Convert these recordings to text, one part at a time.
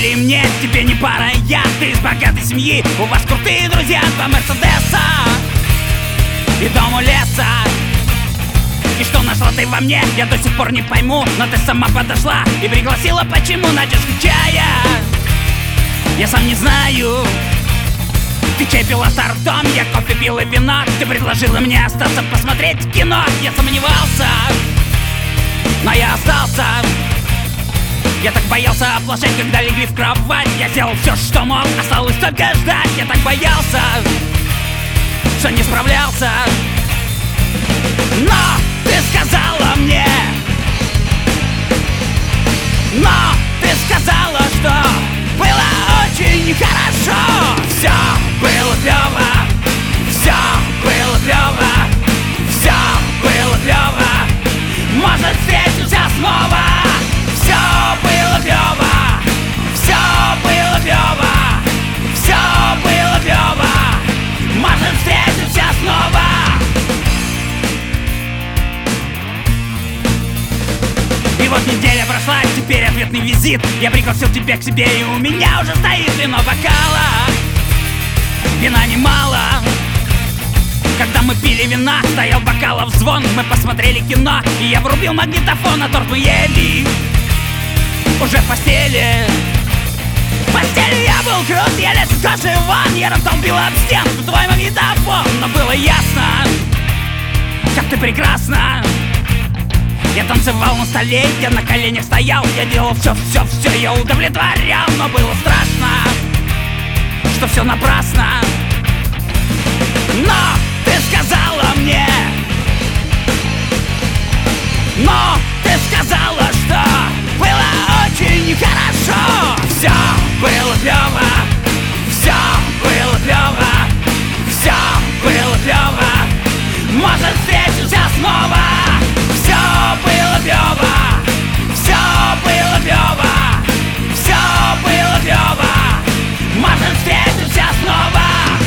Или мне тебе не пара, ты из богатой семьи, у вас крутые друзья, 2 Мерседеса и дом у леса. И что нашла ты во мне, я до сих пор не пойму, но ты сама подошла и пригласила, почему, Надя, скучая. Я сам не знаю. Ты чай пила стартом, я кофе пил и вино. Ты предложила мне остаться посмотреть кино. Я сомневался, но я остался. Я так боялся оплошать, когда легли в кровать. Я сделал все, что мог, осталось только ждать. Я так боялся, что не справлялся. Но ты сказала мне, но ты сказала, что было очень хорошо. Все было клево, все было клево, все было клево. Может, встретимся снова. Все было клево, все было клево, все было клево. Может, встретимся снова. И вот неделя прошла, теперь ответный визит. Я пригласил тебя к себе, и у меня уже стоит вино в бокалах. Вина немало. Когда мы пили вина, стоял бокалов звон. Мы посмотрели кино, и я врубил магнитофон, а торт мы ели уже в постели. В постели я был крут, я лез из кожи вон. Я растолбил об стенку твой магнитофон. Но было ясно, как ты прекрасна. Я танцевал на столе, я на коленях стоял. Я делал все, я удовлетворял. Но было страшно, что все напрасно. Но ты сказала мне, но ты сказала, что было очень хорошо. Все было клево, все было клево, все было клево. Может, встретимся снова. Все было клево, все было клево, все было клево. Может, встретимся снова.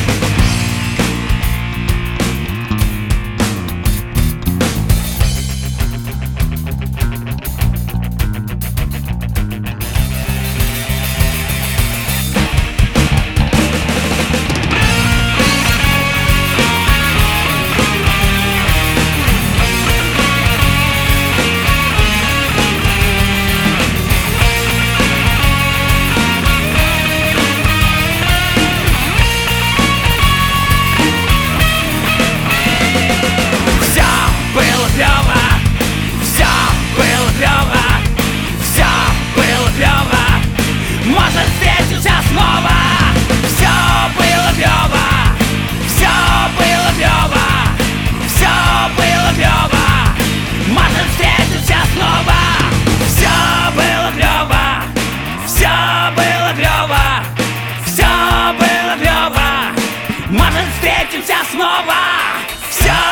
Может, встретимся снова. Все было клево, все было клево, все было клево. Может, встретимся снова. Все было клево, все было клево, все было клево. Может, встретимся снова. Все